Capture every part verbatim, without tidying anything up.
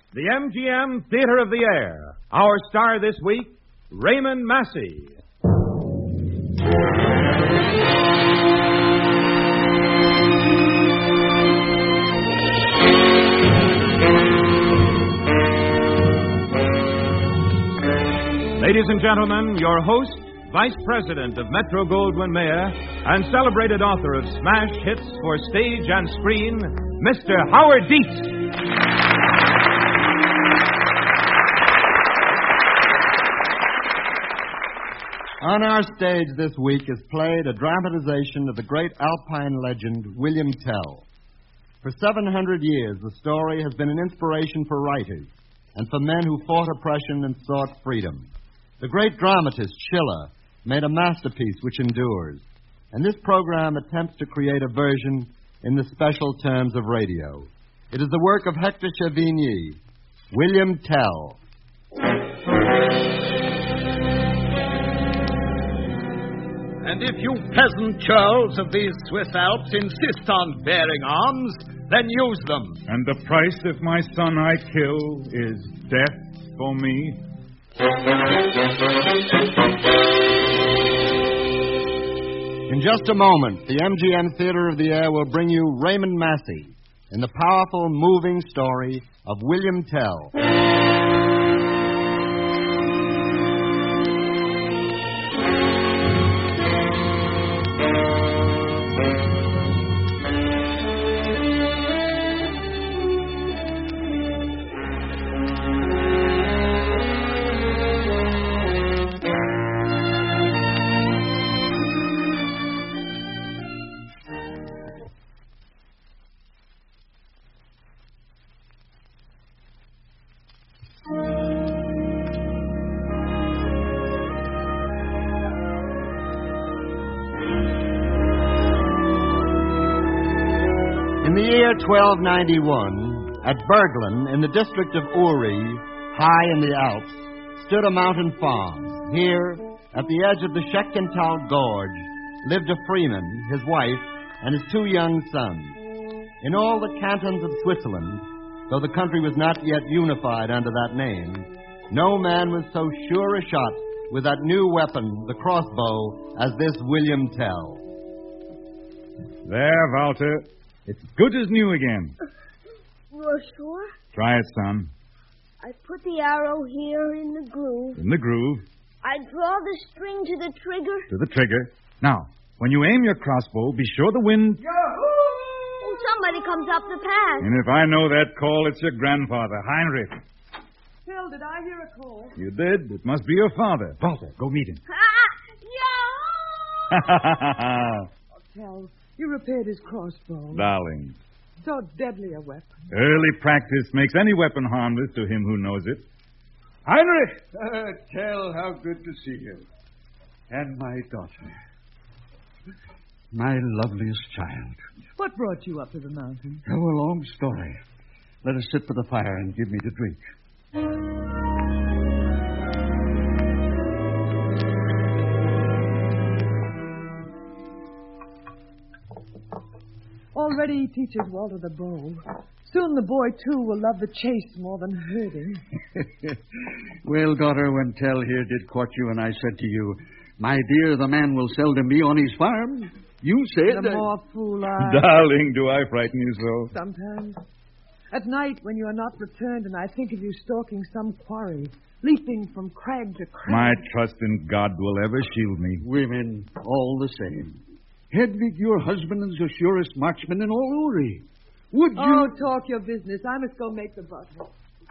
The M G M Theater of the Air. Our star this week, Raymond Massey. Ladies and gentlemen, your host, Vice President of Metro-Goldwyn-Mayer and celebrated author of smash hits for stage and screen, Mister Howard Dietz. On our stage this week is played a dramatization of the great Alpine legend, William Tell. For seven hundred years, the story has been an inspiration for writers and for men who fought oppression and sought freedom. The great dramatist, Schiller, made a masterpiece which endures, and this program attempts to create a version in the special terms of radio. It is the work of Hector Chavigny, William Tell. And if you peasant churls of these Swiss Alps insist on bearing arms, then use them. And the price if my son I kill is death for me? In just a moment, the M G M Theater of the Air will bring you Raymond Massey in the powerful, moving story of William Tell. In the year twelve ninety-one, at Berglin, in the district of Uri, high in the Alps, stood a mountain farm. Here, at the edge of the Scheckental Gorge, lived a freeman, his wife, and his two young sons. In all the cantons of Switzerland, though the country was not yet unified under that name, no man was so sure a shot with that new weapon, the crossbow, as this William Tell. There, Walter. It's good as new again. You're sure? Try it, son. I put the arrow here in the groove. In the groove. I draw the string to the trigger. To the trigger. Now, when you aim your crossbow, be sure the wind... Yahoo! Oh, somebody comes up the path. And if I know that call, it's your grandfather, Heinrich. Phil, did I hear a call? You did? It must be your father. Walter, go meet him. Yahoo! Oh, Tell, you repaired his crossbow. Darling. So deadly a weapon. Early practice makes any weapon harmless to him who knows it. Heinrich! Uh, Tell, how good to see you. And my daughter. My loveliest child. What brought you up to the mountain? Oh, a long story. Let us sit by the fire and give me to drink. Already he teaches Walter the bow. Soon the boy, too, will love the chase more than herding. Well, daughter, when Tell here did court you and I said to you, my dear, the man will seldom be on his farm, you said... The more fool I... Darling, do I frighten you so? Sometimes. At night, when you are not returned, and I think of you stalking some quarry, leaping from crag to crag. My trust in God will ever shield me. Women, all the same. Hedwig, your husband is the surest marksman in all Uri. Would you... Oh, talk your business. I must go make the butter.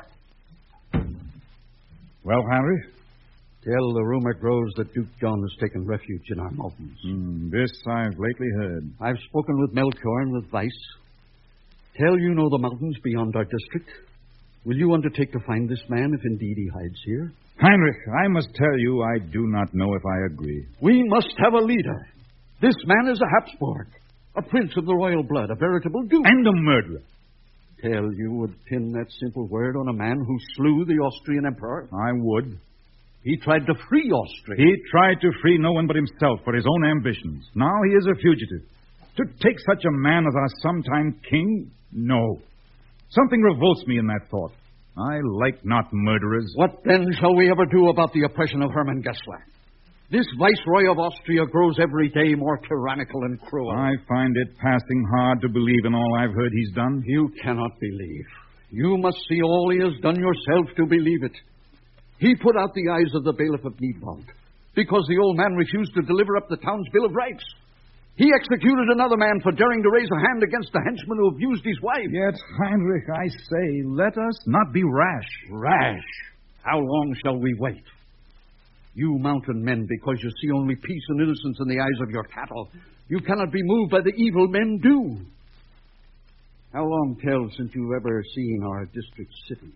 Well, Henry? Tell, the rumor grows that Duke John has taken refuge in our mountains. Mm, this I've lately heard. I've spoken with Melchior and with Weiss. Tell, you know the mountains beyond our district. Will you undertake to find this man if indeed he hides here? Heinrich, I must tell you I do not know if I agree. We must have a leader. This man is a Habsburg, a prince of the royal blood, a veritable duke. And a murderer. Tell, you would pin that simple word on a man who slew the Austrian emperor? I would. He tried to free Austria. He tried to free no one but himself for his own ambitions. Now he is a fugitive. To take such a man as our sometime king? No. Something revolts me in that thought. I like not murderers. What then shall we ever do about the oppression of Hermann Gessler? This viceroy of Austria grows every day more tyrannical and cruel. I find it passing hard to believe in all I've heard he's done. You cannot believe. You must see all he has done yourself to believe it. He put out the eyes of the bailiff of Niedwald because the old man refused to deliver up the town's Bill of Rights. He executed another man for daring to raise a hand against the henchman who abused his wife. Yet, Heinrich, I say, let us not be rash. Rash? How long shall we wait? You mountain men, because you see only peace and innocence in the eyes of your cattle, you cannot be moved by the evil men do. How long tell since you've ever seen our district city?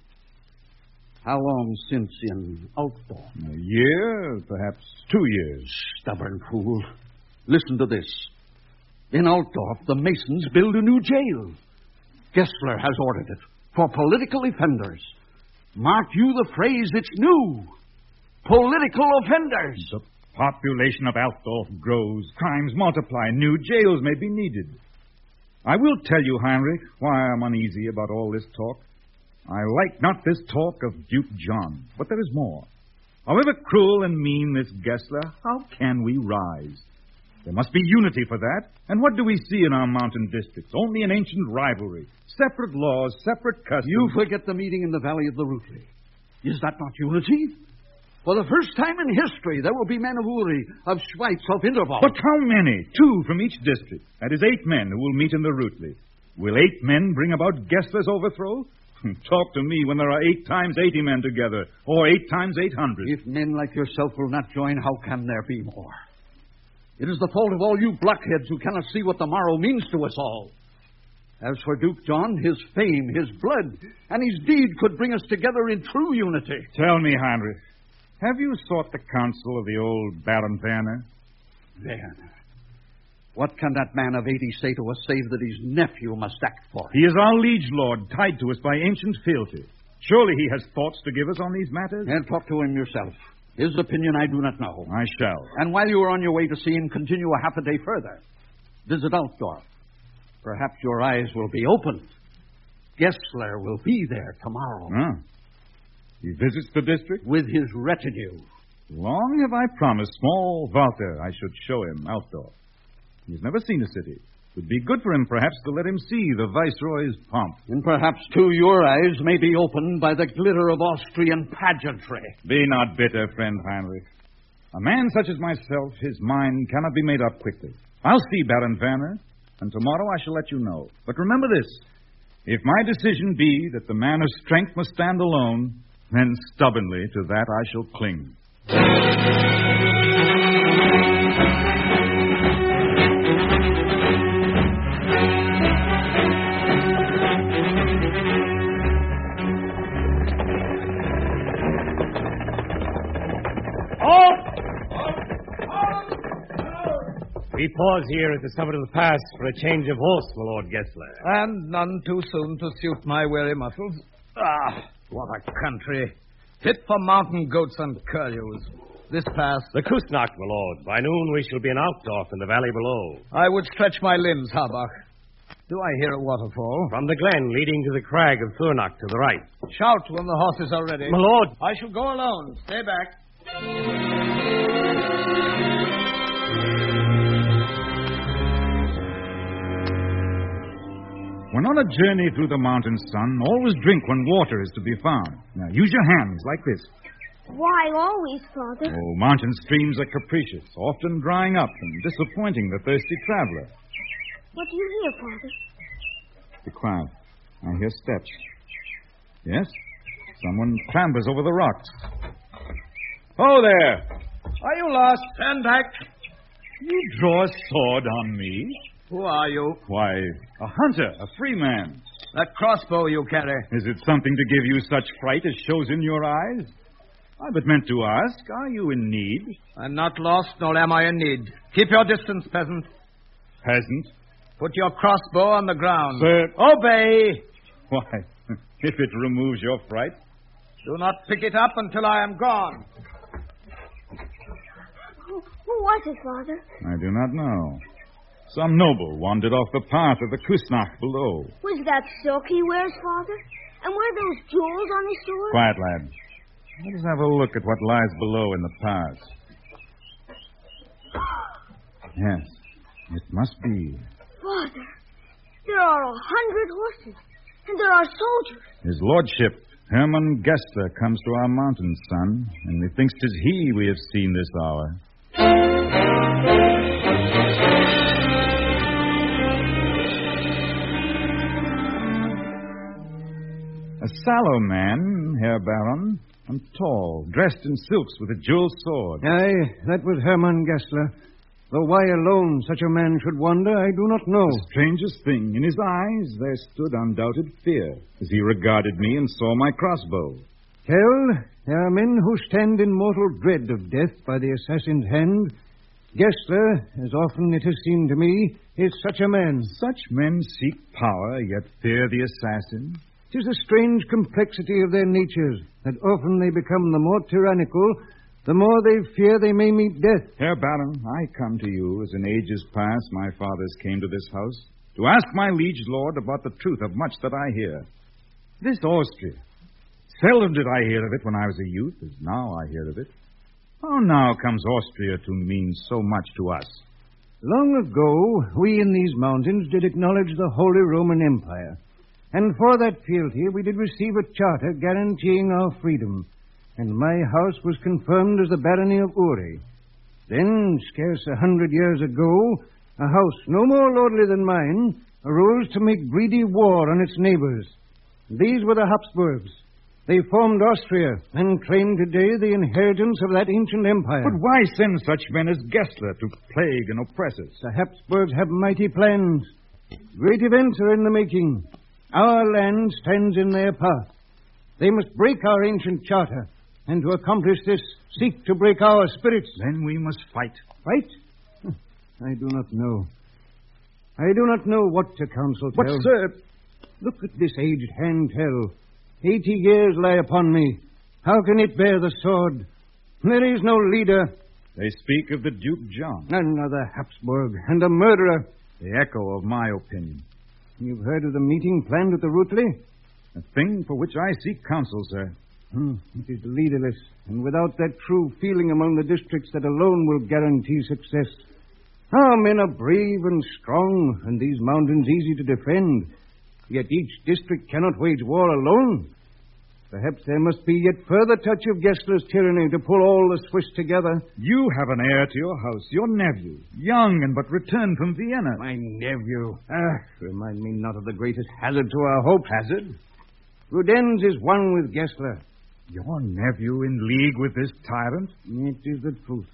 How long since in Altdorf? A year, perhaps two years. Stubborn fool. Listen to this. In Altdorf, the Masons build a new jail. Gessler has ordered it for political offenders. Mark you the phrase, it's new. Political offenders. The population of Altdorf grows. Crimes multiply. New jails may be needed. I will tell you, Heinrich, why I'm uneasy about all this talk. I like not this talk of Duke John, but there is more. However cruel and mean this Gessler, how can we rise? There must be unity for that. And what do we see in our mountain districts? Only an ancient rivalry. Separate laws, separate customs. You forget the meeting in the valley of the Rutli. Is that not unity? For the first time in history, there will be men of Uri, of Schweitz, of Interwald. But how many? Two from each district. That is eight men who will meet in the Rutli. Will eight men bring about Gessler's overthrow? Talk to me when there are eight times eighty men together, or eight times eight hundred. If men like yourself will not join, how can there be more? It is the fault of all you blockheads who cannot see what the morrow means to us all. As for Duke John, his fame, his blood, and his deed could bring us together in true unity. Tell me, Heinrich, have you sought the counsel of the old Baron Werner? Werner? What can that man of eighty say to us save that his nephew must act for him? He is our liege lord, tied to us by ancient fealty. Surely he has thoughts to give us on these matters? And talk to him yourself. His opinion I do not know. I shall. And while you are on your way to see him, continue a half a day further. Visit Altdorf. Perhaps your eyes will be opened. Gessler will be there tomorrow. Ah. He visits the district? With his retinue. Long have I promised small Walter I should show him Altdorf. He's never seen a city. It would be good for him, perhaps, to let him see the viceroy's pomp. And perhaps, too, your eyes may be opened by the glitter of Austrian pageantry. Be not bitter, friend Heinrich. A man such as myself, his mind cannot be made up quickly. I'll see Baron Werner, and tomorrow I shall let you know. But remember this. If my decision be that the man of strength must stand alone, then stubbornly to that I shall cling. We pause here at the summit of the pass for a change of horse, my Lord Gessler. And none too soon to suit my weary muscles. Ah, what a country. Fit for mountain goats and curlews. This pass... The Kusnacht, my lord. By noon we shall be in Altdorf in the valley below. I would stretch my limbs, Harbach. Do I hear a waterfall? From the glen leading to the crag of Thurnach to the right. Shout when the horses are ready. My lord. I shall go alone. Stay back. When on a journey through the mountain sun, always drink when water is to be found. Now, use your hands like this. Why always, Father? Oh, mountain streams are capricious, often drying up and disappointing the thirsty traveler. What do you hear, Father? Be quiet. I hear steps. Yes? Someone clambers over the rocks. Oh, there! Are you lost? Stand back. You draw a sword on me? Who are you? Why, a hunter, a free man. That crossbow you carry. Is it something to give you such fright as shows in your eyes? I but meant to ask, are you in need? I'm not lost, nor am I in need. Keep your distance, peasant. Peasant? Put your crossbow on the ground. Sir. Obey! Why, if it removes your fright. Do not pick it up until I am gone. Who, who was it, Father? I do not know. Some noble wandered off the path of the Kusnacht below. Was that silk he wears, Father? And were those jewels on his sword? Quiet, lad. Let us have a look at what lies below in the pass. Yes, it must be. Father, there are a hundred horses, and there are soldiers. His lordship, Hermann Gessler, comes to our mountain, son, and methinks 'tis he we have seen this hour. A sallow man, Herr Baron, and tall, dressed in silks with a jeweled sword. Aye, that was Hermann Gessler. Though why alone such a man should wander, I do not know. The strangest thing, in his eyes there stood undoubted fear, as he regarded me and saw my crossbow. Tell, there are men who stand in mortal dread of death by the assassin's hand. Gessler, as often it has seemed to me, is such a man. Such men seek power, yet fear the assassin. 'Tis a strange complexity of their natures, that often they become the more tyrannical, the more they fear they may meet death. Herr Baron, I come to you as in ages past my fathers came to this house, to ask my liege lord about the truth of much that I hear. This Austria, seldom did I hear of it when I was a youth, as now I hear of it. How now comes Austria to mean so much to us? Long ago, we in these mountains did acknowledge the Holy Roman Empire. And for that fealty, we did receive a charter guaranteeing our freedom. And my house was confirmed as the barony of Uri. Then, scarce a hundred years ago, a house no more lordly than mine arose to make greedy war on its neighbors. These were the Habsburgs. They formed Austria and claim today the inheritance of that ancient empire. But why send such men as Gessler to plague and oppress us? The Habsburgs have mighty plans. Great events are in the making. Our land stands in their path. They must break our ancient charter, and to accomplish this, seek to break our spirits. Then we must fight. Fight? I do not know. I do not know what to counsel. But, Tell. sir... Look at this aged hand, Tell. Eighty years lie upon me. How can it bear the sword? There is no leader. They speak of the Duke John. Another Habsburg and a murderer. The echo of my opinion. You've heard of the meeting planned at the Rutli? A thing for which I seek counsel, sir. Hmm, it is leaderless, and without that true feeling among the districts that alone will guarantee success. Our men are brave and strong, and these mountains easy to defend. Yet each district cannot wage war alone. Perhaps there must be yet further touch of Gessler's tyranny to pull all the Swiss together. You have an heir to your house, your nephew, young and but returned from Vienna. My nephew? Ah, remind me not of the greatest hazard to our hopes. Hazard? Rudenz is one with Gessler. Your nephew in league with this tyrant? It is the truth.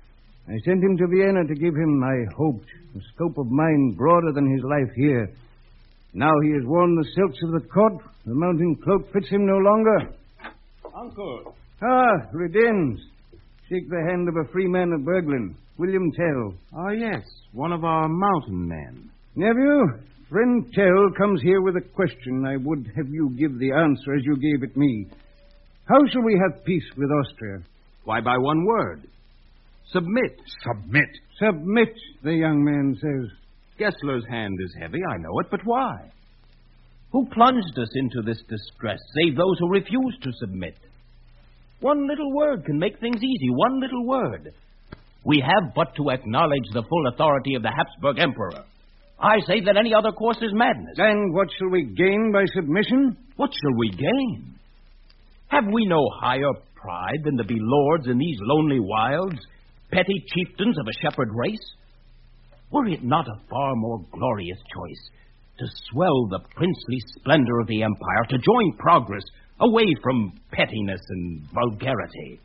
I sent him to Vienna to give him, I hoped, a scope of mind broader than his life here. Now he has worn the silks of the court. The mountain cloak fits him no longer. Uncle. Ah, Rudenz. Shake the hand of a free man of Berglin, William Tell. Ah, yes, one of our mountain men. Nephew, friend Tell comes here with a question. I would have you give the answer as you gave it me. How shall we have peace with Austria? Why, by one word. Submit. Submit? Submit, the young man says. Gessler's hand is heavy, I know it, but why? Who plunged us into this distress, save those who refuse to submit? One little word can make things easy, one little word. We have but to acknowledge the full authority of the Habsburg Emperor. I say that any other course is madness. And what shall we gain by submission? What shall we gain? Have we no higher pride than to be lords in these lonely wilds, petty chieftains of a shepherd race? Were it not a far more glorious choice to swell the princely splendor of the empire, to join progress away from pettiness and vulgarity?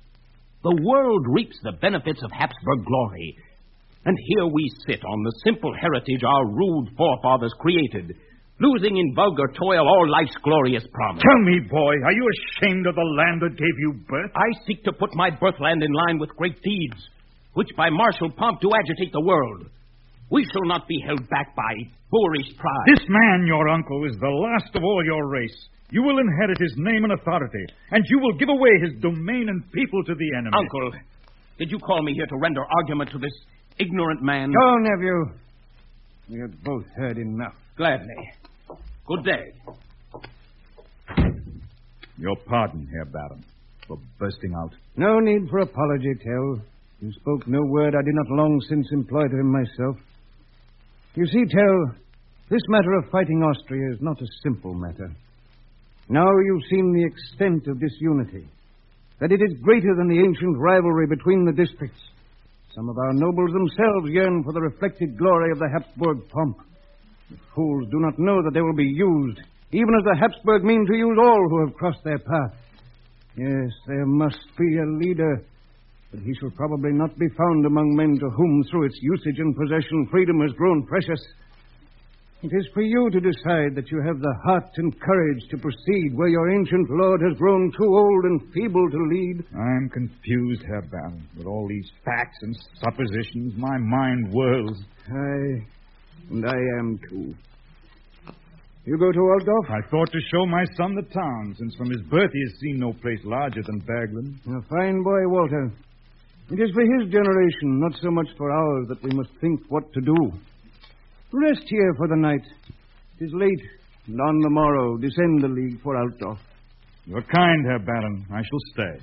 The world reaps the benefits of Habsburg glory, and here we sit on the simple heritage our rude forefathers created, losing in vulgar toil all life's glorious promise. Tell me, boy, are you ashamed of the land that gave you birth? I seek to put my birthland in line with great deeds, which by martial pomp do agitate the world. We shall not be held back by boorish pride. This man, your uncle, is the last of all your race. You will inherit his name and authority, and you will give away his domain and people to the enemy. Uncle, did you call me here to render argument to this ignorant man? Go, nephew. We have both heard enough. Gladly. Good day. Your pardon, Herr Baron, for bursting out. No need for apology, Tell. You spoke no word I did not long since employ to him myself. You see, Tell, this matter of fighting Austria is not a simple matter. Now you've seen the extent of disunity, that it is greater than the ancient rivalry between the districts. Some of our nobles themselves yearn for the reflected glory of the Habsburg pomp. The fools do not know that they will be used, even as the Habsburg mean to use all who have crossed their path. Yes, there must be a leader, but he shall probably not be found among men to whom, through its usage and possession, freedom has grown precious. It is for you to decide that you have the heart and courage to proceed where your ancient lord has grown too old and feeble to lead. I'm confused, Herr Baron. With all these facts and suppositions, my mind whirls. Aye, and I am too. You go to Altdorf? I thought to show my son the town, since from his birth he has seen no place larger than Berglund. A fine boy, Walter. It is for his generation, not so much for ours, that we must think what to do. Rest here for the night. It is late, and on the morrow descend the league for Altdorf. You're kind, Herr Baron. I shall stay.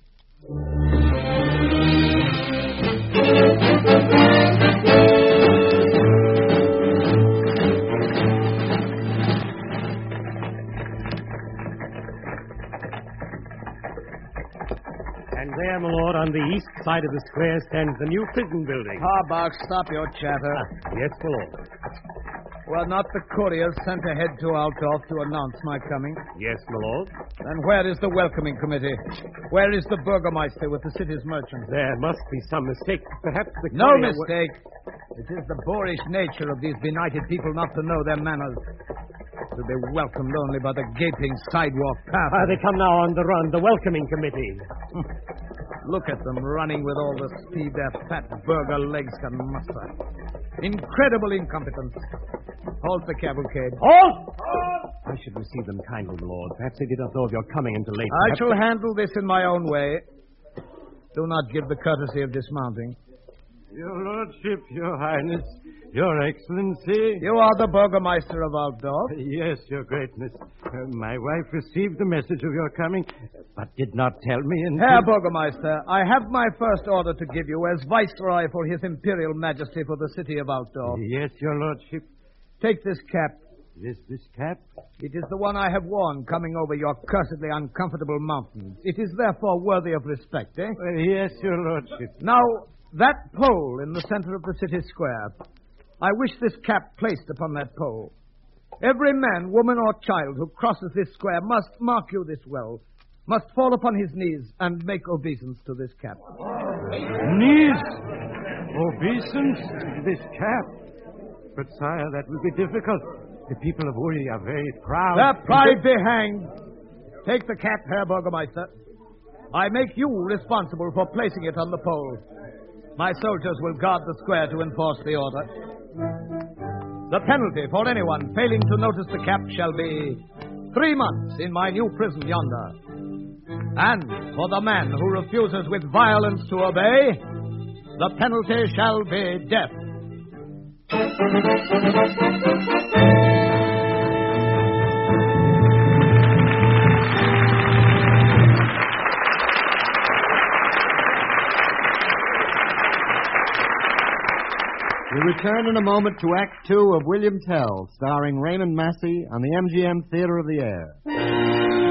And there, my lord, on the east side of the square stands the new prison building. Harbach, stop your chatter. Ah, yes, my lord. Were not the couriers sent ahead to Altdorf to announce my coming? Yes, my lord. Then where is the welcoming committee? Where is the burgomaster with the city's merchants? There must be some mistake. Perhaps the No courier mistake. It is the boorish nature of these benighted people not to know their manners. To be welcomed only by the gaping sidewalk path. Ah, they come now on the run, the welcoming committee. Look at them running with all the speed their fat burger legs can muster. Incredible incompetence. Halt the cavalcade. Halt! I should receive them kindly, my lord. Perhaps they did not know of your coming until late. I Perhaps shall they... handle this in my own way. Do not give the courtesy of dismounting. Your lordship, your highness, your excellency. You are the burgomaster of Altdorf? Yes, your greatness. Uh, my wife received the message of your coming, but did not tell me until... Herr Burgomaster, I have my first order to give you as viceroy for his imperial majesty for the city of Altdorf. Yes, your lordship. Take this cap. This, this cap? It is the one I have worn coming over your cursedly uncomfortable mountains. It is therefore worthy of respect, eh? Uh, yes, your lordship. Now, that pole in the center of the city square, I wish this cap placed upon that pole. Every man, woman, or child who crosses this square must, mark you this well, must fall upon his knees and make obeisance to this cap. Knees? Obeisance to this cap? But, sire, that will be difficult. The people of Uri are very proud. Their pride be hanged. Take the cap, Herr Burgomaster. I make you responsible for placing it on the pole. My soldiers will guard the square to enforce the order. The penalty for anyone failing to notice the cap shall be three months in my new prison yonder. And for the man who refuses with violence to obey, the penalty shall be death. We return in a moment to Act Two of William Tell, starring Raymond Massey on the M G M Theater of the Air.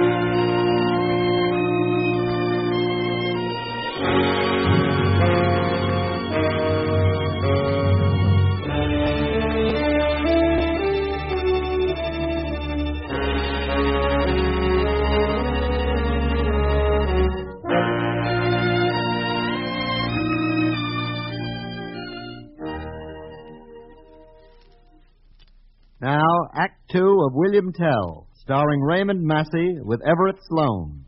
Now, Act Two of William Tell, starring Raymond Massey with Everett Sloane.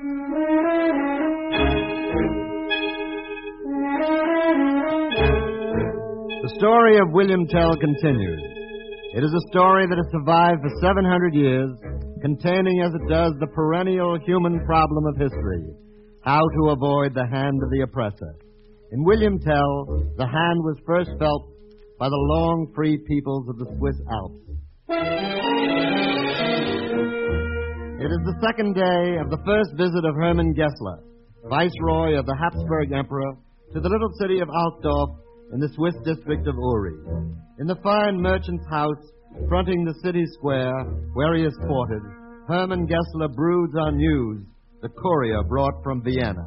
The story of William Tell continues. It is a story that has survived for seven hundred years, containing as it does the perennial human problem of history, how to avoid the hand of the oppressor. In William Tell, the hand was first felt by the long free peoples of the Swiss Alps. It is the second day of the first visit of Hermann Gessler, Viceroy of the Habsburg Emperor, to the little city of Altdorf in the Swiss district of Uri. In the fine merchant's house fronting the city square where he is quartered, Hermann Gessler broods on news the courier brought from Vienna.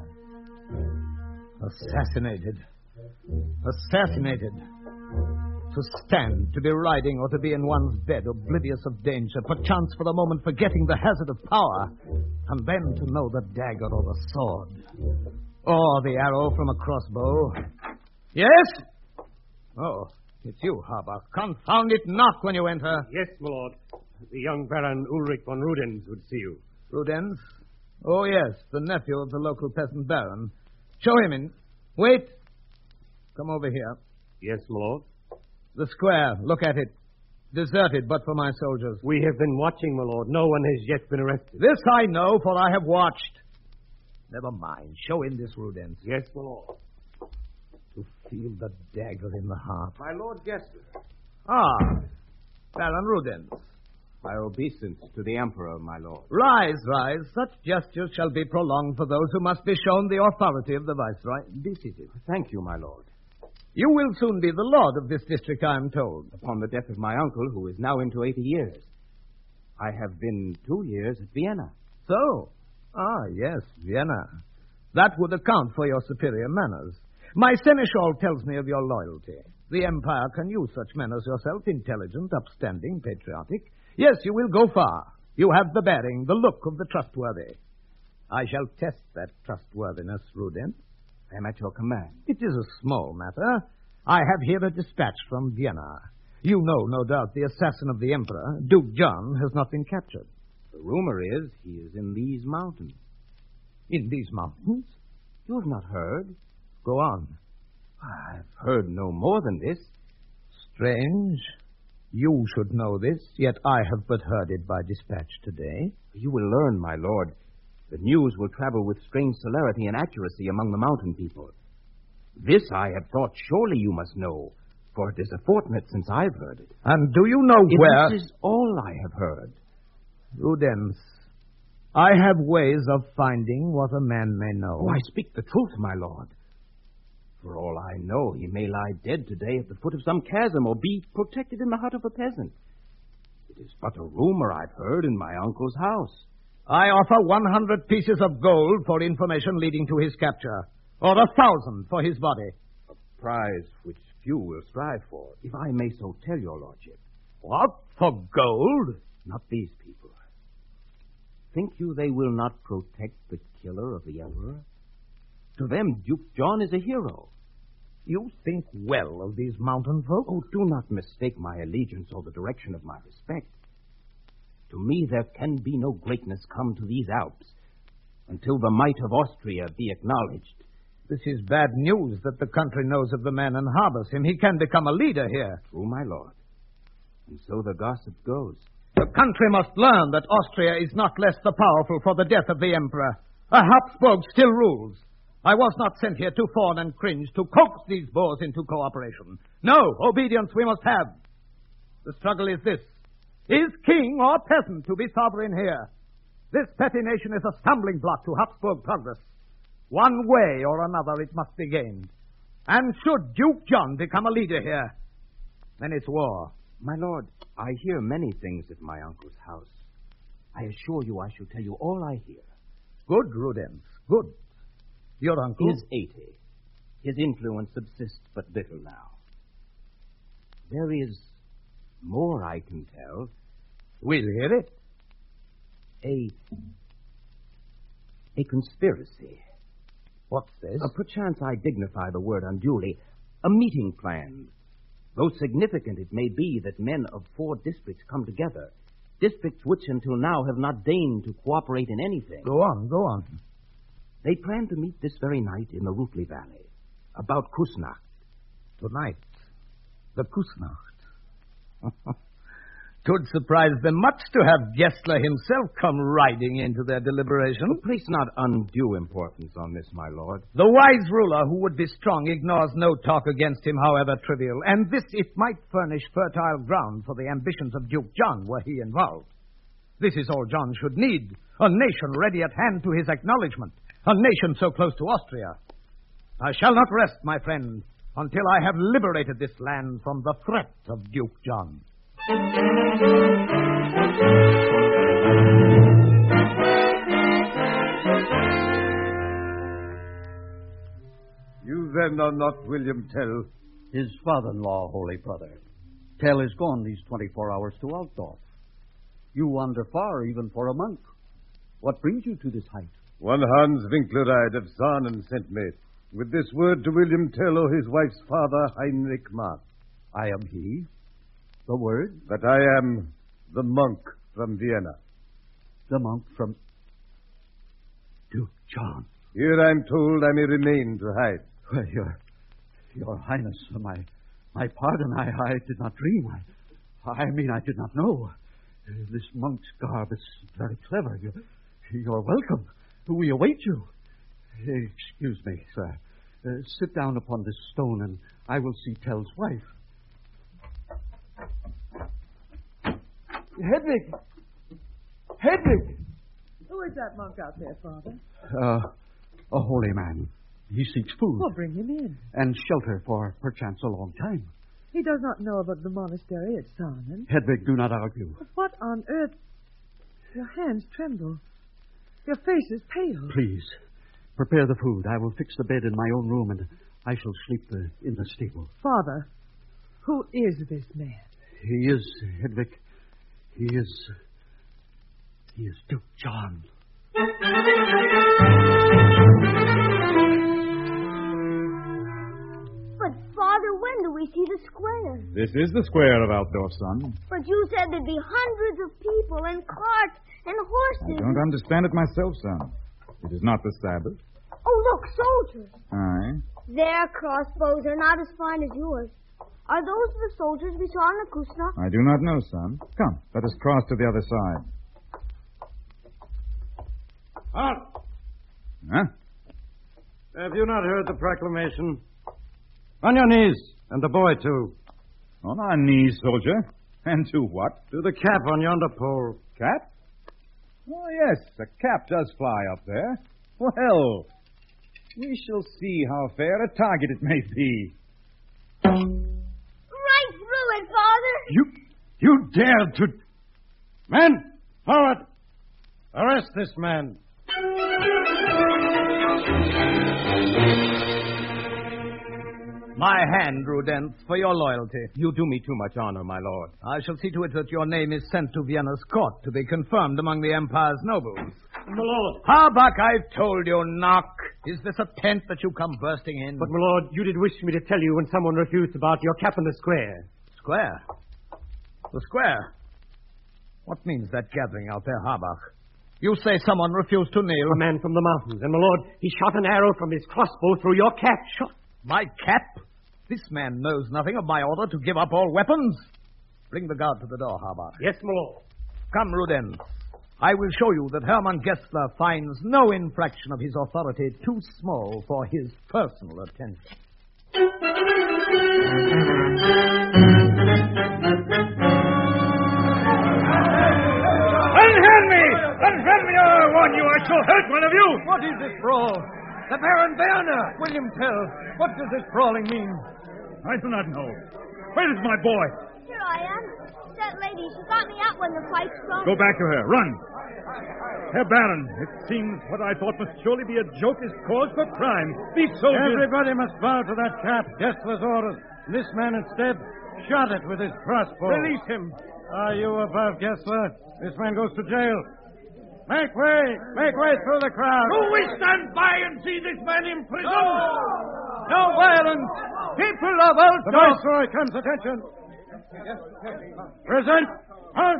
Assassinated. Assassinated. To stand, to be riding, or to be in one's bed, oblivious of danger, perchance for a moment forgetting the hazard of power, and then to know the dagger or the sword, or the arrow from a crossbow. Yes? Oh, it's you, Harbach. Confound it not when you enter. Yes, my lord. The young Baron Ulrich von Rudens would see you. Rudens? Oh, yes, the nephew of the local peasant baron. Show him in. Wait. Come over here. Yes, my lord. The square. Look at it. Deserted but for my soldiers. We have been watching, my lord. No one has yet been arrested. This I know, for I have watched. Never mind. Show him this, Rudens. Yes, my lord. To feel the dagger in the heart. My lord Gessler. Ah, Baron Rudens. My obeisance to the Emperor, my lord. Rise, rise. Such gestures shall be prolonged for those who must be shown the authority of the Viceroy. Be seated. Thank you, my lord. You will soon be the lord of this district, I am told. Upon the death of my uncle, who is now into eighty years. I have been two years at Vienna. So? Ah, yes, Vienna. That would account for your superior manners. My seneschal tells me of your loyalty. The Empire can use such men as yourself, intelligent, upstanding, patriotic. Yes, you will go far. You have the bearing, the look of the trustworthy. I shall test that trustworthiness, Rudens. I am at your command. It is a small matter. I have here a dispatch from Vienna. You know, no doubt, the assassin of the Emperor, Duke John, has not been captured. The rumor is he is in these mountains. In these mountains? You have not heard? Go on. I've heard no more than this. Strange. You should know this, yet I have but heard it by dispatch today. You will learn, my lord. The news will travel with strange celerity and accuracy among the mountain people. This I have thought surely you must know, for it is a fortnight since I've heard it. And do you know if where... This is all I have heard. Rudens, I have ways of finding what a man may know. Oh, I speak the truth, my lord. For all I know, he may lie dead today at the foot of some chasm or be protected in the hut of a peasant. It is but a rumor I've heard in my uncle's house. I offer one hundred pieces of gold for information leading to his capture, or a thousand for his body. A prize which few will strive for, if I may so tell your lordship. What? For gold? Not these people. Think you they will not protect the killer of the Emperor? To them, Duke John is a hero. You think well of these mountain folk? Oh, do not mistake my allegiance or the direction of my respect. To me, there can be no greatness come to these Alps until the might of Austria be acknowledged. This is bad news that the country knows of the man and harbors him. He can become a leader here. True, my lord. And so the gossip goes. The country must learn that Austria is not less the powerful for the death of the Emperor. A Habsburg still rules. I was not sent here to fawn and cringe, to coax these boors into cooperation. No, obedience we must have. The struggle is this. Is king or peasant to be sovereign here? This petty nation is a stumbling block to Habsburg progress. One way or another it must be gained. And should Duke John become a leader here, then it's war. My lord, I hear many things at my uncle's house. I assure you I shall tell you all I hear. Good, Rudens, good. Your uncle? He is eighty. His influence subsists but little now. There is more I can tell. We'll hear it. A... a conspiracy. What's this? Uh, perchance I dignify the word unduly. A meeting planned. Though significant it may be that men of four districts come together. Districts which until now have not deigned to cooperate in anything. Go on, go on. They plan to meet this very night in the Rutli Valley. About Kusnacht. Tonight. The Kusnacht. Twould surprise them much to have Gessler himself come riding into their deliberation. Oh, place not undue importance on this, my lord. The wise ruler who would be strong ignores no talk against him, however trivial. And this, it might furnish fertile ground for the ambitions of Duke John, were he involved. This is all John should need. A nation ready at hand to his acknowledgement. A nation so close to Austria. I shall not rest, my friend, until I have liberated this land from the threat of Duke John. You then are not William Tell? His father-in-law, holy brother. Tell is gone these twenty-four hours to Altdorf. You wander far, even for a monk. What brings you to this height? One Hans Winkleride of Sarnen sent me, with this word to William Tell or his wife's father, Heinrich Mark. I am he. The word? That I am the monk from Vienna. The monk from Duke John. Here I'm told I may remain to hide. Well, your, your Highness, my, my pardon, I, I did not dream. I, I mean, I did not know. This monk's garb is very clever. You, you're welcome. We await you. Excuse me, sir. Uh, sit down upon this stone, and I will see Tell's wife. Hedwig! Hedwig! Who is that monk out there, Father? Uh, a holy man. He seeks food. Well, bring him in. And shelter for perchance a long time. He does not know about the monastery at Sarnen. Hedwig, do not argue. But what on earth? Your hands tremble. Your face is pale. Please, prepare the food. I will fix the bed in my own room, and I shall sleep uh, in the stable. Father, who is this man? He is, Hedwig, he is... He is Duke John. But, Father, when do we see the square? This is the square of Altdorf, son. But you said there'd be hundreds of people and carts and horses. I don't understand it myself, son. It is not the Sabbath. Oh, look, soldiers. Aye. Their crossbows are not as fine as yours. Are those the soldiers we saw in the Kusna? I do not know, son. Come, let us cross to the other side. Halt! Huh? Have you not heard the proclamation? On your knees, and the boy, too. On our knees, soldier. And to what? To the cap on yonder pole. Cap? Oh, yes, a cap does fly up there. Well, we shall see how fair a target it may be. Right through it, Father! You, you dared to... Men, forward! Arrest this man. My hand, Rudenz, for your loyalty. You do me too much honor, my lord. I shall see to it that your name is sent to Vienna's court to be confirmed among the Empire's nobles. My lord. Harbach, I've told you, knock. Is this a tent that you come bursting in? But, my lord, you did wish me to tell you when someone refused about your cap in the square. Square? The square? What means that gathering out there, Harbach? You say someone refused to kneel? A man from the mountains. And, my lord, he shot an arrow from his crossbow through your cap. Shot. My cap? This man knows nothing of my order to give up all weapons. Bring the guard to the door, Harbach. Yes, my lord. Come, Rudenz. I will show you that Hermann Gessler finds no infraction of his authority too small for his personal attention. Unhand me! Unhand me, or I warn you, I shall hurt one of you! What is this brawl? The Baron Werner! William Tell, what does this brawling mean? I do not know. Where is my boy? Here I am. That lady, she got me out when the fight started. Go back to her. Run. Herr Baron, it seems what I thought must surely be a joke is cause for crime. These soldiers... Everybody must bow to that cap. Gessler's orders. This man instead shot it with his crossbow. Release him. Are you above, Gessler? This man goes to jail. Make way! Make way through the crowd. Do we stand by and see this man in prison? No, no violence! People of Altdorf! The viceroy comes, attention. Present! Out!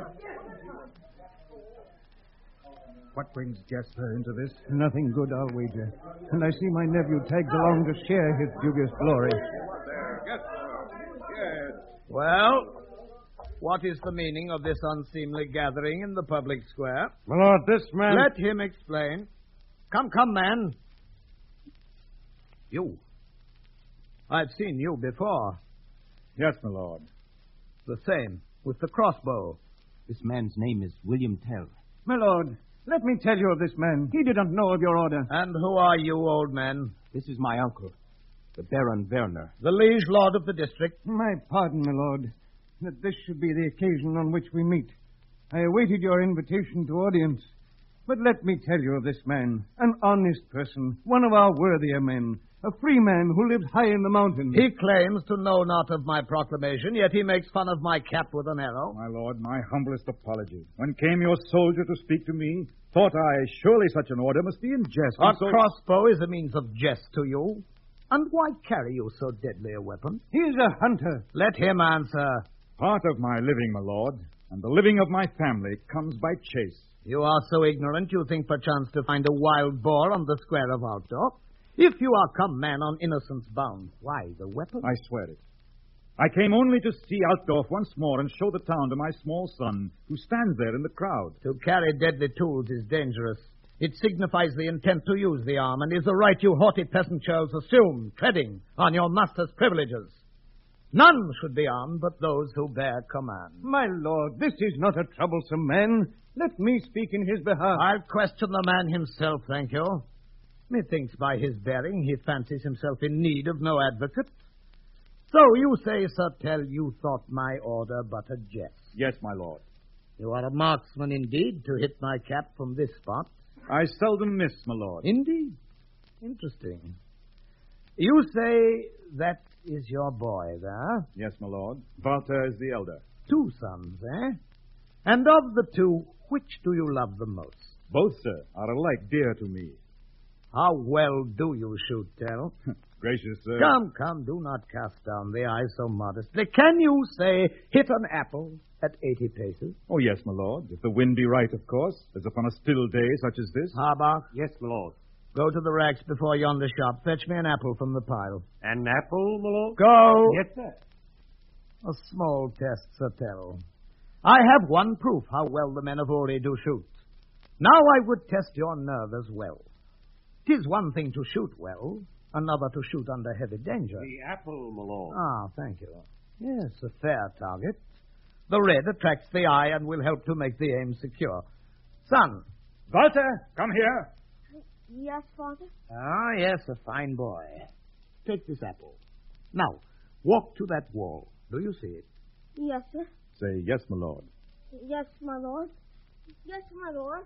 What brings Gessler into this? Nothing good, I'll wager. And I see my nephew tags along to share his dubious glory. Well, what is the meaning of this unseemly gathering in the public square? My lord, this man... Let him explain. Come, come, man. You. I've seen you before. Yes, my lord. The same, with the crossbow. This man's name is William Tell. My lord, let me tell you of this man. He did not know of your order. And who are you, old man? This is my uncle, the Baron Werner. The liege lord of the district. My pardon, my lord, that this should be the occasion on which we meet. I awaited your invitation to audience. But let me tell you of this man, an honest person, one of our worthier men, a free man who lives high in the mountains. He claims to know not of my proclamation, yet he makes fun of my cap with an arrow. My lord, my humblest apology. When came your soldier to speak to me, thought I, surely such an order must be in jest. A so... crossbow is a means of jest to you. And why carry you so deadly a weapon? He is a hunter. Let him answer. Part of my living, my lord, and the living of my family comes by chase. You are so ignorant you think perchance to find a wild boar on the square of Altdorf. If you are come man on innocence bound, why the weapon? I swear it. I came only to see Altdorf once more and show the town to my small son, who stands there in the crowd. To carry deadly tools is dangerous. It signifies the intent to use the arm, and is a right you haughty peasant churls assume, treading on your master's privileges. None should be armed but those who bear command. My lord, this is not a troublesome man. Let me speak in his behalf. I'll question the man himself, thank you. Methinks by his bearing he fancies himself in need of no advocate. So you say, Sir Tell, you thought my order but a jest. Yes, my lord. You are a marksman indeed to hit my cap from this spot. I seldom miss, my lord. Indeed. Interesting. You say that is your boy there? Yes, my lord. Walter is the elder. Two sons, eh? And of the two, which do you love the most? Both, sir, are alike dear to me. How well do you shoot, Tell? Gracious, sir. Come, come, do not cast down the eye so modestly. Can you, say, hit an apple at eighty paces? Oh, yes, my lord. If the wind be right, of course, as upon a still day such as this. Harbach? Yes, my lord. Go to the racks before yonder shop. Fetch me an apple from the pile. An apple, my lord? Go! Yes, sir. A small test, Sir Tell. I have one proof how well the men of Uri do shoot. Now I would test your nerve as well. 'Tis one thing to shoot well, another to shoot under heavy danger. The apple, my lord. Ah, thank you. Yes, a fair target. The red attracts the eye and will help to make the aim secure. Son. Walter, come here. Yes, Father? Ah, yes, a fine boy. Take this apple. Now, walk to that wall. Do you see it? Yes, sir. Say yes, my lord. Yes, my lord. Yes, my lord.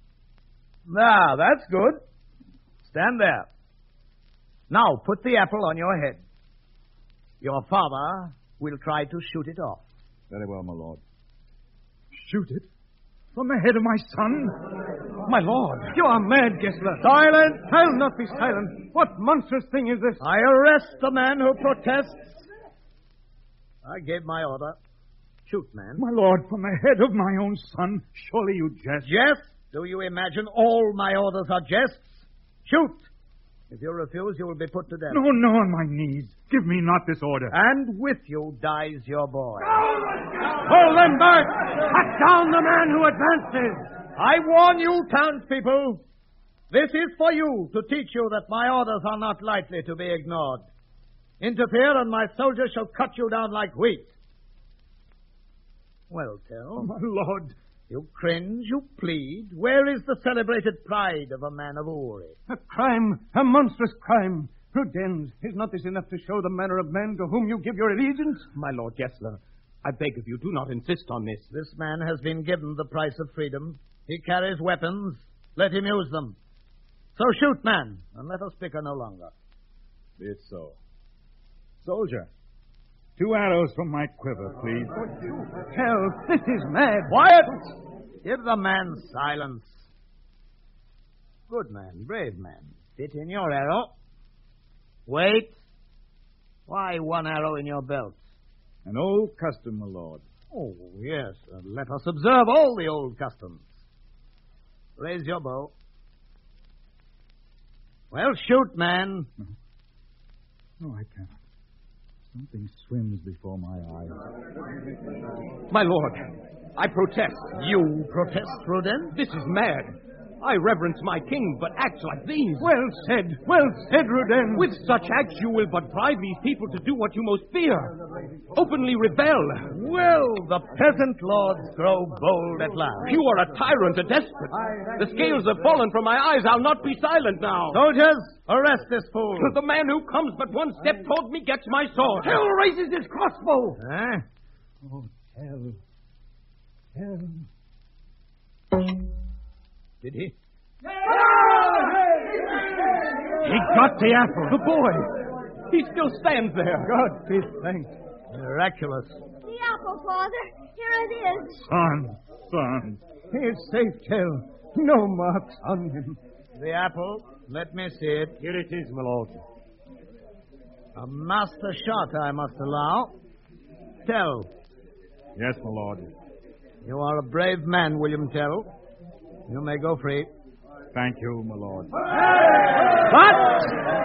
Ah, that's good. Stand there. Now, put the apple on your head. Your father will try to shoot it off. Very well, my lord. Shoot it? From the head of my son? My lord, you are mad, Gessler. Silent! I'll not be silent. What monstrous thing is this? I arrest the man who protests. I gave my order. Shoot, man. My lord, from the head of my own son, surely you jest. Jest? Do you imagine all my orders are jests? Shoot! If you refuse, you will be put to death. No, no, on my knees. Give me not this order. And with you dies your boy. Hold them back! Cut down the man who advances! I warn you, townspeople, this is for you to teach you that my orders are not lightly to be ignored. Interfere, and my soldiers shall cut you down like wheat. Well, Tell. Oh, my lord. You cringe, you plead. Where is the celebrated pride of a man of Uri? A crime, a monstrous crime. Prudence, is not this enough to show the manner of men to whom you give your allegiance? My Lord Gessler, I beg of you, do not insist on this. This man has been given the price of freedom. He carries weapons. Let him use them. So shoot, man, and let us bicker no longer. Be it so. Soldier, two arrows from my quiver, please. Hell, this is mad. Quiet! Give the man silence. Good man, brave man. Fit in your arrow. Wait. Why one arrow in your belt? An old custom, my lord. Oh, yes. Uh, let us observe all the old customs. Raise your bow. Well, shoot, man. No, no I cannot. Something swims before my eyes. My lord, I protest. You protest, Prudence? This is mad. I reverence my king, but acts like these. Well said, well said, Ruden. With such acts, you will but drive these people to do what you most fear. Openly rebel. Well, the peasant lords grow bold at last. You are a tyrant, a despot. The scales have fallen from my eyes. I'll not be silent now. Soldiers, arrest this fool. The man who comes but one step toward me gets my sword. Tell raises his crossbow. Huh? Oh, tell. Tell. Did he? He got the apple. The boy. He still stands there. God be thanked. Miraculous. The apple, Father. Here it is. Son, son. He is safe, Tell. No marks on him. The apple. Let me see it. Here it is, my lord. A master shot, I must allow. Tell. Yes, my lord. You are a brave man, William Tell. You may go free. Thank you, my lord. But,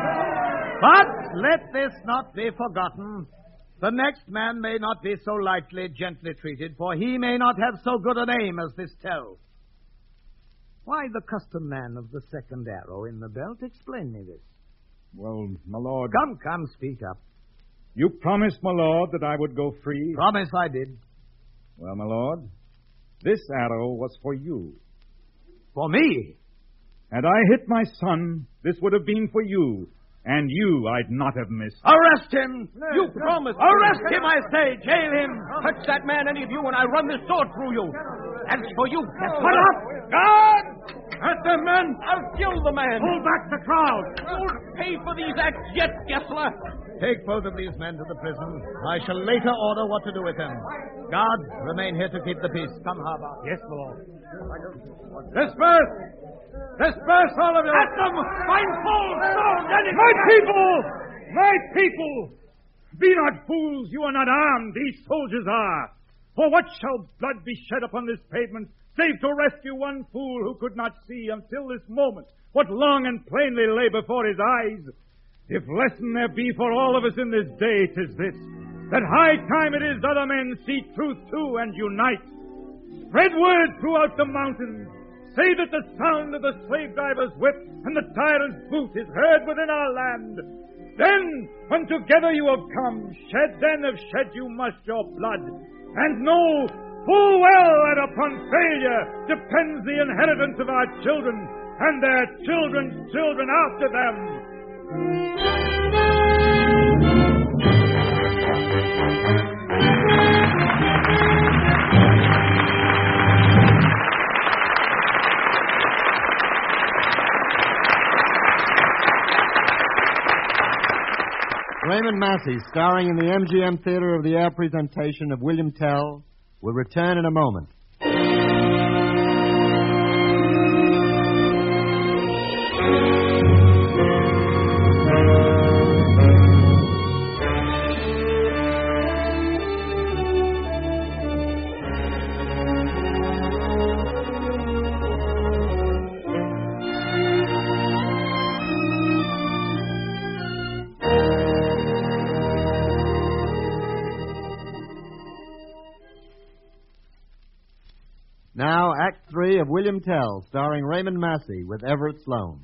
but let this not be forgotten. The next man may not be so lightly, gently treated, for he may not have so good an aim as this Tell. Why the custom man of the second arrow in the belt? Explain me this. Well, my lord... Come, come, speak up. You promised, my lord, that I would go free. Promise I did. Well, my lord, this arrow was for you. For me? Had I hit my son, this would have been for you. And you I'd not have missed. Arrest him! You promised. Arrest him, I say! Jail him! Touch that man, any of you, and I run this sword through you. As for you, put up! God! At the men! I'll kill the man. Pull back the crowd. You'll pay for these acts yet, Gessler. Take both of these men to the prison. I shall later order what to do with them. Guard, remain here to keep the peace. Come, Harbour. Yes, my lord. Disperse! Disperse, all of you! At them! Find fools! My people! My people! Be not fools, you are not armed, these soldiers are. For what shall blood be shed upon this pavement, save to rescue one fool who could not see until this moment what long and plainly lay before his eyes? If lesson there be for all of us in this day, 'tis this, that high time it is other men see truth too and unite. Spread word throughout the mountains. Say that the sound of the slave driver's whip and the tyrant's boot is heard within our land. Then, when together you have come, shed then have shed you must your blood, and know full well that upon failure depends the inheritance of our children and their children's children after them. Raymond Massey, starring in the M G M Theater of the Air presentation of William Tell, will return in a moment. Now, Act Three of William Tell, starring Raymond Massey with Everett Sloane.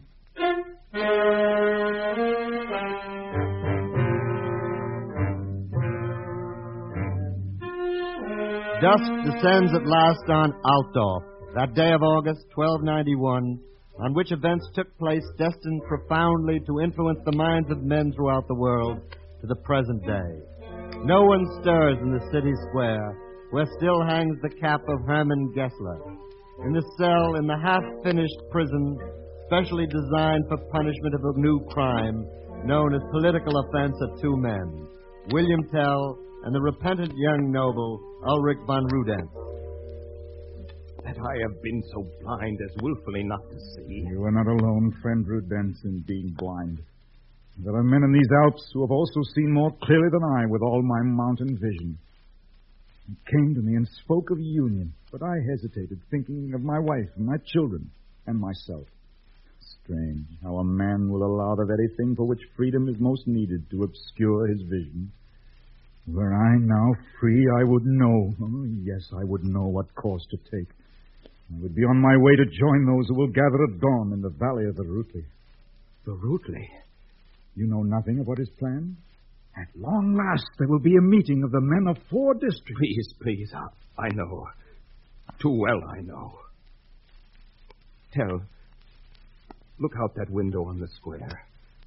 Dusk descends at last on Altdorf, that day of August, twelve ninety-one, on which events took place destined profoundly to influence the minds of men throughout the world to the present day. No one stirs in the city square, where still hangs the cap of Hermann Gessler. In the cell in the half-finished prison, specially designed for punishment of a new crime, known as political offense of two men, William Tell and the repentant young noble, Ulrich von Rudenz. That I have been so blind as willfully not to see. You are not alone, friend Rudenz, in being blind. There are men in these Alps who have also seen more clearly than I with all my mountain vision. He came to me and spoke of union, but I hesitated, thinking of my wife and my children and myself. Strange how a man will allow the very thing for which freedom is most needed to obscure his vision. Were I now free, I would know. Oh, yes, I would know what course to take. I would be on my way to join those who will gather at dawn in the valley of the Rutley. The Rutley? You know nothing of what is planned? At long last, there will be a meeting of the men of four districts. Please, please, I, I know. Too well I know. Tell, look out that window on the square.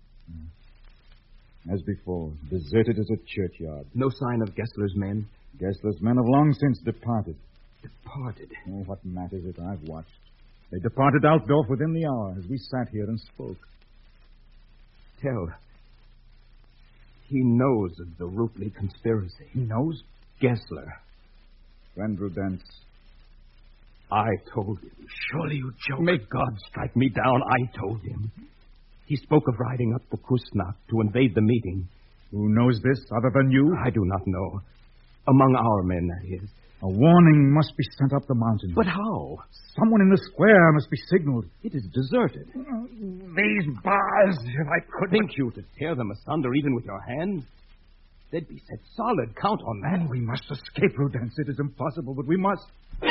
As before, deserted as a churchyard. No sign of Gessler's men? Gessler's men have long since departed. Departed? Oh, what matters it? I've watched. They departed Altdorf within the hour as we sat here and spoke. Tell, he knows of the Rutley conspiracy. He knows? Gessler. Friend Rudenz. I told him. Surely you joke. May God strike me down. I told him. He spoke of riding up the Kusnacht to invade the meeting. Who knows this other than you? I do not know. Among our men, that is. A warning must be sent up the mountain. But how? Someone in the square must be signaled. It is deserted. These bars, if I could... Think you to tear them asunder even with your hands? They'd be set solid. Count on that. And we must escape, Rudenz. It is impossible, but we must.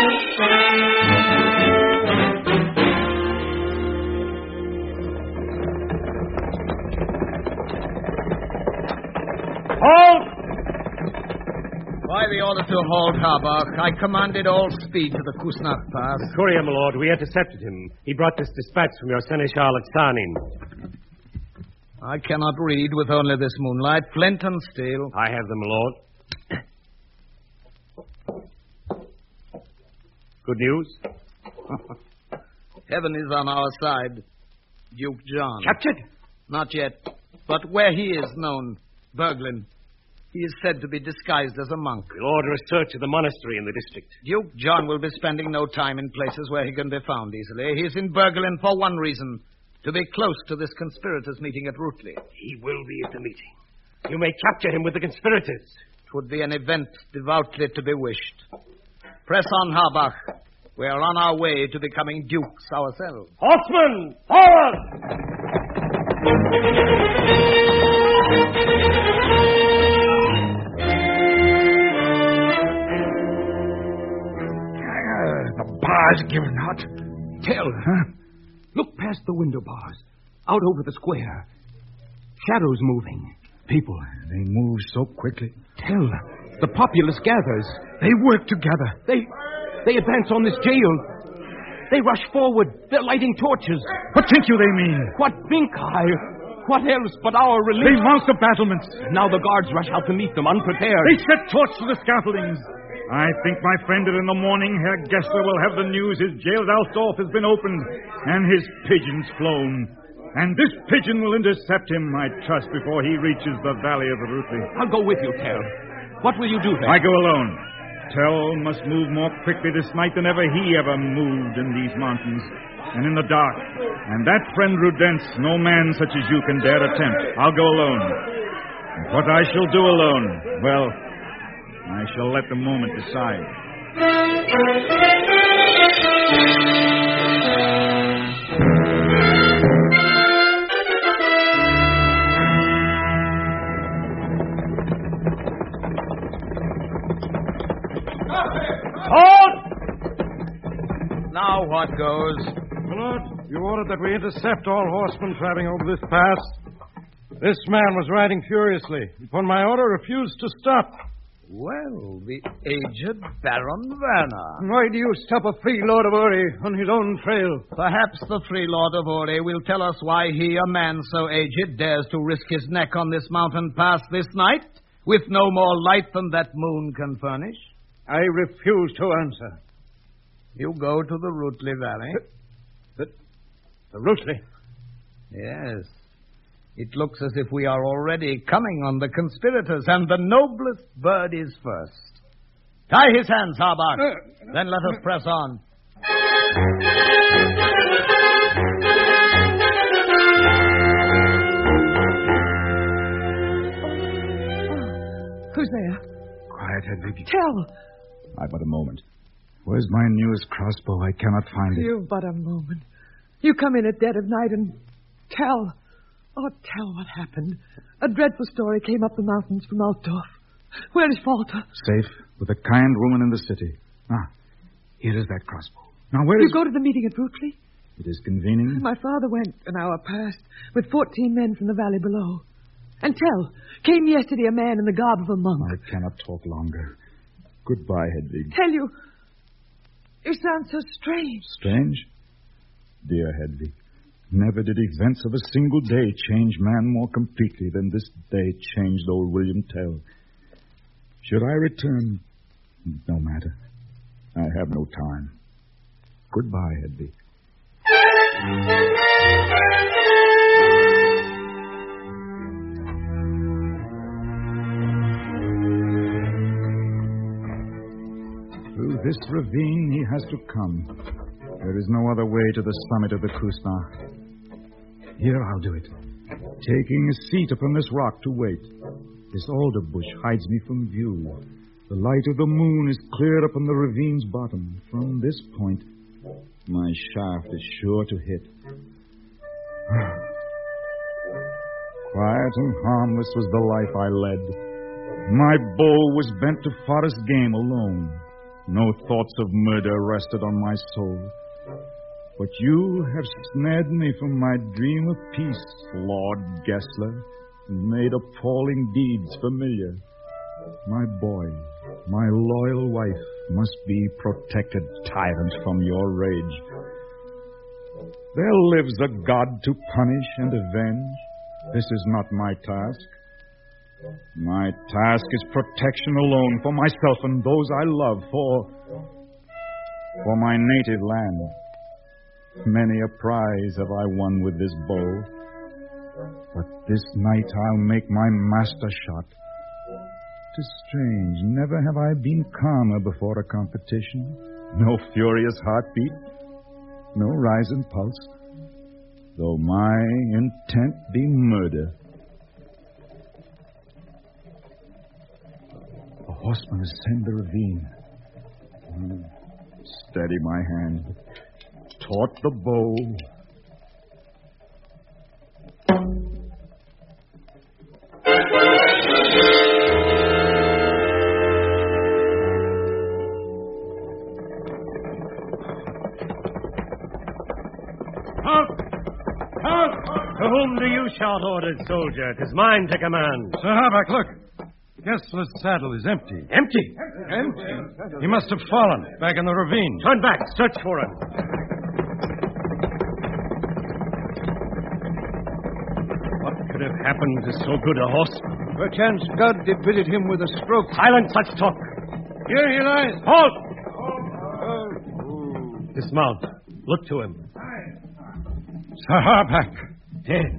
Halt! By the order to halt, Harbach, I commanded all speed to the Kusnacht Pass. The courier, my lord, we intercepted him. He brought this dispatch from your Seneschal at Sarnin. I cannot read with only this moonlight. Flint and steel. I have them, my lord. Good news? Heaven is on our side. Duke John. Captured? Not yet. But where he is known, Berglin. He is said to be disguised as a monk. We'll order a search of the monastery in the district. Duke John will be spending no time in places where he can be found easily. He is in Berglin for one reason. To be close to this conspirators' meeting at Rutley. He will be at the meeting. You may capture him with the conspirators. It would be an event devoutly to be wished. Press on, Harbach. We are on our way to becoming dukes ourselves. Horsemen, forward! Uh, the bars give not. Tell, huh? Look past the window bars, out over the square. Shadows moving. People. They move so quickly. Tell, the populace gathers. They work together. They they advance on this jail. They rush forward. They're lighting torches. What think you they mean? What think I? What else but our relief? They mount the battlements. Now the guards rush out to meet them, unprepared. They set torch to the scaffoldings. I think, my friend, that in the morning Herr Gessler will have the news his jail at Altdorf has been opened and his pigeons flown. And this pigeon will intercept him, I trust, before he reaches the valley of the Rutley. I'll go with you, Tell. What will you do then? I go alone. Tell must move more quickly this night than ever he ever moved in these mountains. And in the dark. And that, friend Rudenz, no man such as you can dare attempt. I'll go alone. And what I shall do alone, well, I shall let the moment decide. Halt! Now what goes? My lord, you ordered that we intercept all horsemen traveling over this pass. This man was riding furiously. Upon my order, refused to stop. Well, the aged Baron Werner. Why do you stop a free lord of Uri on his own trail? Perhaps the free lord of Uri will tell us why he, a man so aged, dares to risk his neck on this mountain pass this night, with no more light than that moon can furnish. I refuse to answer. You go to the Rutley Valley. The, the Rutley? Yes. It looks as if we are already coming on the conspirators, and the noblest bird is first. Tie his hands, Harbach. Uh, then let us press on. Who's there? Quiet, Hedwig. Tell. I but a moment. Where's my newest crossbow? I cannot find it. You've but a moment. You come in at dead of night and tell. Oh, tell what happened. A dreadful story came up the mountains from Altdorf. Where is Walter? Safe with a kind woman in the city. Ah, here is that crossbow. Now, where you is... go to the meeting at Rutley? It is convening. My father went an hour past with fourteen men from the valley below. And tell, came yesterday a man in the garb of a monk. I cannot talk longer. Goodbye, Hedvig. Tell you, you sound so strange. Strange? Dear Hedvig, never did events of a single day change man more completely than this day changed old William Tell. Should I return? No matter. I have no time. Goodbye, Hedvig. Through this ravine he has to come. There is no other way to the summit of the Krusna. Here I'll do it. Taking a seat upon this rock to wait. This alder bush hides me from view. The light of the moon is cleared upon the ravine's bottom. From this point, my shaft is sure to hit. Quiet and harmless was the life I led. My bow was bent to forest game alone. No thoughts of murder rested on my soul. But you have snared me from my dream of peace, Lord Gessler, and made appalling deeds familiar. My boy, my loyal wife, must be protected, tyrant, from your rage. There lives a God to punish and avenge. This is not my task. My task is protection alone for myself and those I love, for, for my native land. Many a prize have I won with this bow, but this night I'll make my master shot. 'Tis strange, never have I been calmer before a competition. No furious heartbeat, no rise in pulse, though my intent be murder. A horseman ascend the ravine. Mm. Steady my hand. Taut the bow. Halt! Halt! To whom do you shout orders, soldier? 'Tis mine to command. Sir Harbuck, look. Gessler's saddle is empty. Empty? Empty? He must have fallen back in the ravine. Turn back. Search for him. What could have happened to so good a horseman? Perchance God did visit him with a stroke. Silence such talk. Here he lies. Halt! Dismount. Look to him. Sir Harbuck. Dead.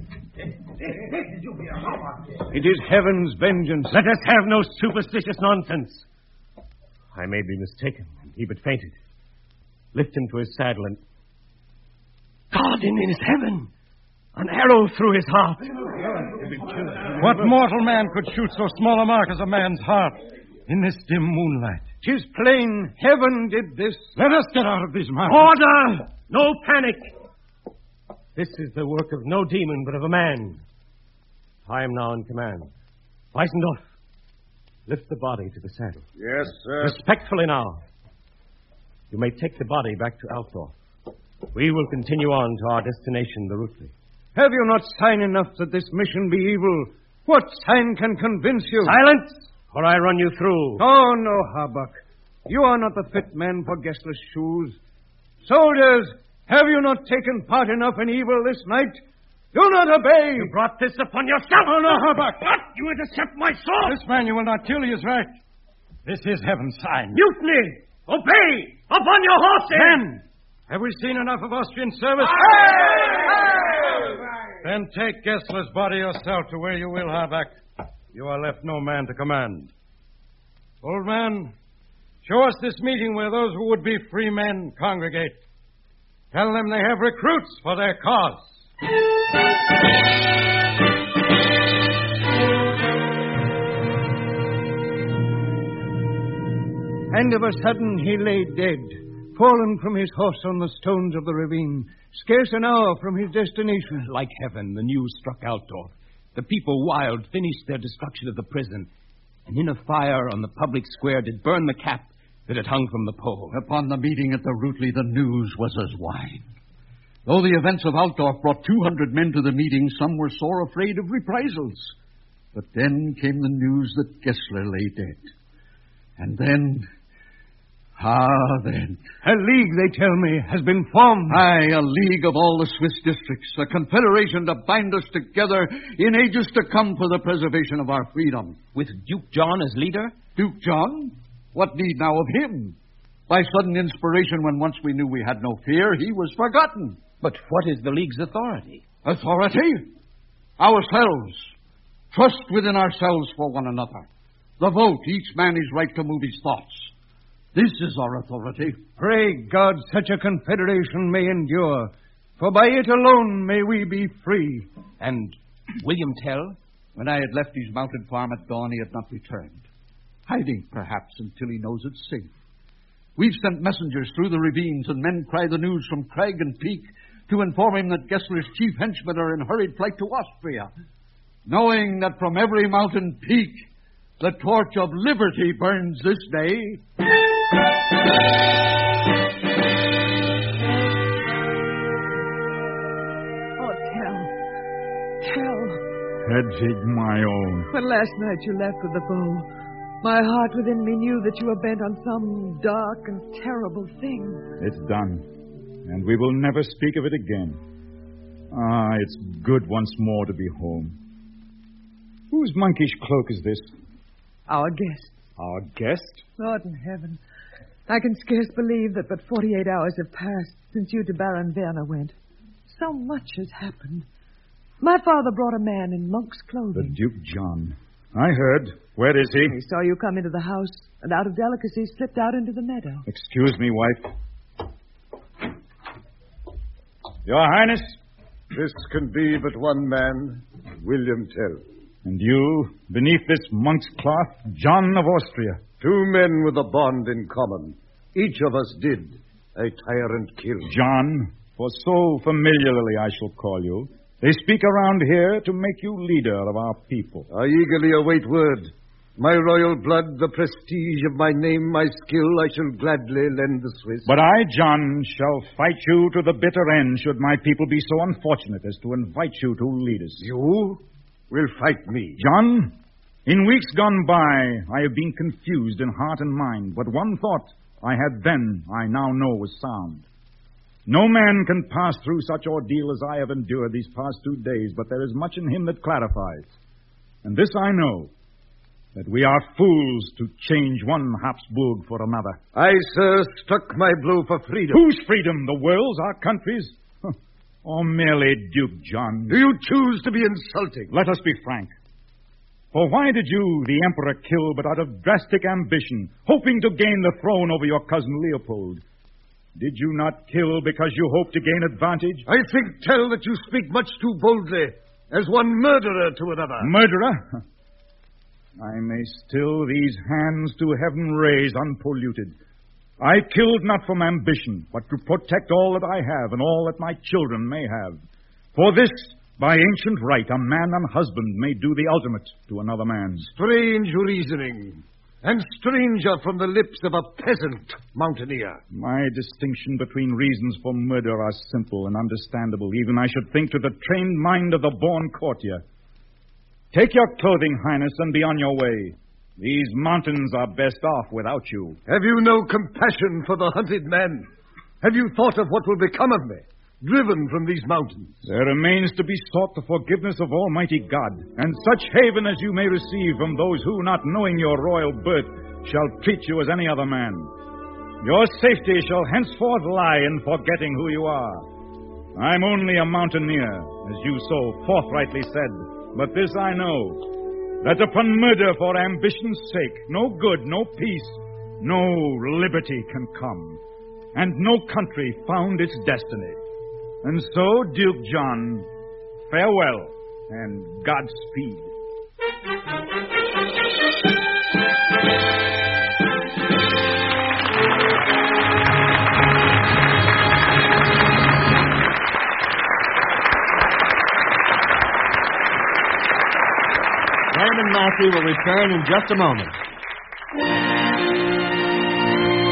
It is heaven's vengeance. Let us have no superstitious nonsense. I may be mistaken, and he but fainted. Lift him to his saddle and... God in his heaven! An arrow through his heart. What mortal man could shoot so small a mark as a man's heart in this dim moonlight? 'Tis plain heaven did this. Let us get out of these mountains. Order! No panic! This is the work of no demon, but of a man. I am now in command. Weisendorf, lift the body to the saddle. Yes, sir. Respectfully now. You may take the body back to Altdorf. We will continue on to our destination, the Rutley. Have you not sign enough that this mission be evil? What sign can convince you? Silence, or I run you through. Oh, no, Harbuck. You are not the fit man for Gessler's shoes. Soldiers, have you not taken part enough in evil this night? Do not obey. You brought this upon yourself. Oh, no, Harbuck. What? You intercept my sword. This man you will not kill. He is right. This is heaven's sign. Mutiny! Obey! Upon your horses! Men, have we seen enough of Austrian service? Then take Gessler's body yourself to where you will, Harbuck. You are left no man to command. Old man, show us this meeting where those who would be free men congregate. Tell them they have recruits for their cause. And of a sudden he lay dead, fallen from his horse on the stones of the ravine, scarce an hour from his destination. Like heaven, the news struck Altdorf. The people, wild, finished their destruction of the prison, and in a fire on the public square did burn the cap, that it hung from the pole. Upon the meeting at the Rutley, the news was as wine. Though the events of Altdorf brought two hundred men to the meeting, some were sore afraid of reprisals. But then came the news that Gessler lay dead. And then... Ah, then. A league, they tell me, has been formed. Aye, a league of all the Swiss districts, a confederation to bind us together in ages to come for the preservation of our freedom. With Duke John as leader? Duke John? What need now of him? By sudden inspiration, when once we knew we had no fear, he was forgotten. But what is the League's authority? Authority? Ourselves. Trust within ourselves for one another. The vote, each man his right to move his thoughts. This is our authority. Pray God such a confederation may endure, for by it alone may we be free. And William Tell? When I had left his mounted farm at dawn, he had not returned. Hiding, perhaps, until he knows it's safe. We've sent messengers through the ravines, and men cry the news from crag and peak to inform him that Gessler's chief henchmen are in hurried flight to Austria, knowing that from every mountain peak the torch of liberty burns this day. Oh, Tell. Tell. Hedvig, my own. When last night you left with the bow, my heart within me knew that you were bent on some dark and terrible thing. It's done, and we will never speak of it again. Ah, it's good once more to be home. Whose monkish cloak is this? Our guest. Our guest? Lord in heaven, I can scarce believe that but forty-eight hours have passed since you to Baron Werner went. So much has happened. My father brought a man in monk's clothing. The Duke John. I heard. Where is he? He saw you come into the house, and out of delicacy slipped out into the meadow. Excuse me, wife. Your Highness? This can be but one man, William Tell. And you, beneath this monk's cloth, John of Austria. Two men with a bond in common. Each of us did a tyrant kill. John, for so familiarly I shall call you. They speak around here to make you leader of our people. I eagerly await word. My royal blood, the prestige of my name, my skill, I shall gladly lend the Swiss. But I, John, shall fight you to the bitter end should my people be so unfortunate as to invite you to lead us. You will fight me. John, in weeks gone by, I have been confused in heart and mind, but one thought I had then, I now know was sound. No man can pass through such ordeal as I have endured these past two days, but there is much in him that clarifies. And this I know, that we are fools to change one Habsburg for another. I, sir, struck my blow for freedom. Whose freedom? The world's, our country's? Or merely Duke John? Do you choose to be insulting? Let us be frank. For why did you, the Emperor, kill but out of drastic ambition, hoping to gain the throne over your cousin Leopold? Did you not kill because you hoped to gain advantage? I think, Tell, that you speak much too boldly, as one murderer to another. Murderer? I may still these hands to heaven raise unpolluted. I killed not from ambition, but to protect all that I have and all that my children may have. For this, by ancient right, a man and husband may do the ultimate to another man. Strange reasoning, and stranger from the lips of a peasant mountaineer. My distinction between reasons for murder are simple and understandable, even I should think to the trained mind of the born courtier. Take your clothing, Highness, and be on your way. These mountains are best off without you. Have you no compassion for the hunted men? Have you thought of what will become of me, driven from these mountains? There remains to be sought the forgiveness of Almighty God, and such haven as you may receive from those who, not knowing your royal birth, shall treat you as any other man. Your safety shall henceforth lie in forgetting who you are. I'm only a mountaineer, as you so forthrightly said, but this I know, that upon murder for ambition's sake, no good, no peace, no liberty can come, and no country found its destiny. And so, Duke John, farewell, and Godspeed. Sam and Matthew will return in just a moment.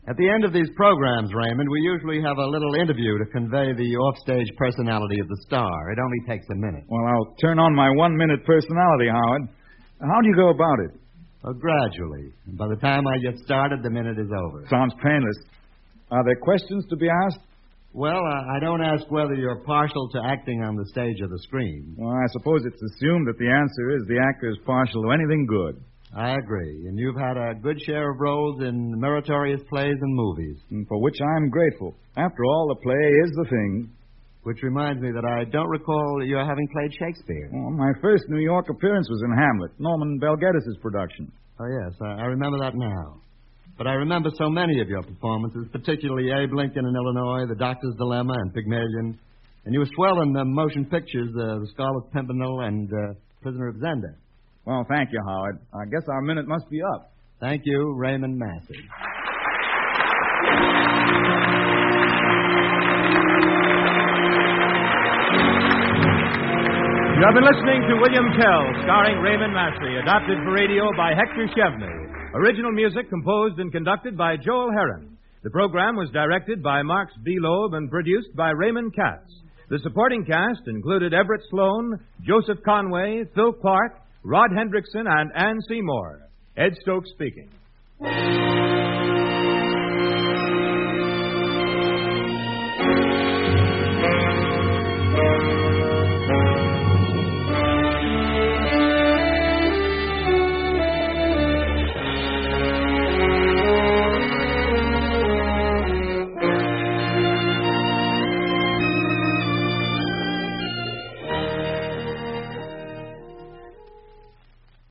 At the end of these programs, Raymond, we usually have a little interview to convey the offstage personality of the star. It only takes a minute. Well, I'll turn on my one-minute personality, Howard. How do you go about it? Oh, gradually. By the time I get started, the minute is over. Sounds painless. Are there questions to be asked? Well, I I don't ask whether you're partial to acting on the stage or the screen. Well, I suppose it's assumed that the answer is the actor is partial to anything good. I agree. And you've had a good share of roles in meritorious plays and movies. And for which I'm grateful. After all, the play is the thing. Which reminds me that I don't recall your having played Shakespeare. Well, my first New York appearance was in Hamlet, Norman Belgedis' production. Oh, yes, I, I remember that now. But I remember so many of your performances, particularly Abe Lincoln in Illinois, The Doctor's Dilemma, and Pygmalion. And you were swell in the motion pictures, uh, The Scarlet Pimpernel and uh, Prisoner of Zenda. Well, thank you, Howard. I guess our minute must be up. Thank you, Raymond Massey. You have been listening to William Tell, starring Raymond Massey, adapted for radio by Hector Chevney. Original music composed and conducted by Joel Herron. The program was directed by Marks B. Loeb and produced by Raymond Katz. The supporting cast included Everett Sloan, Joseph Conway, Phil Clark, Rod Hendrickson, and Ann Seymour. Ed Stokes speaking.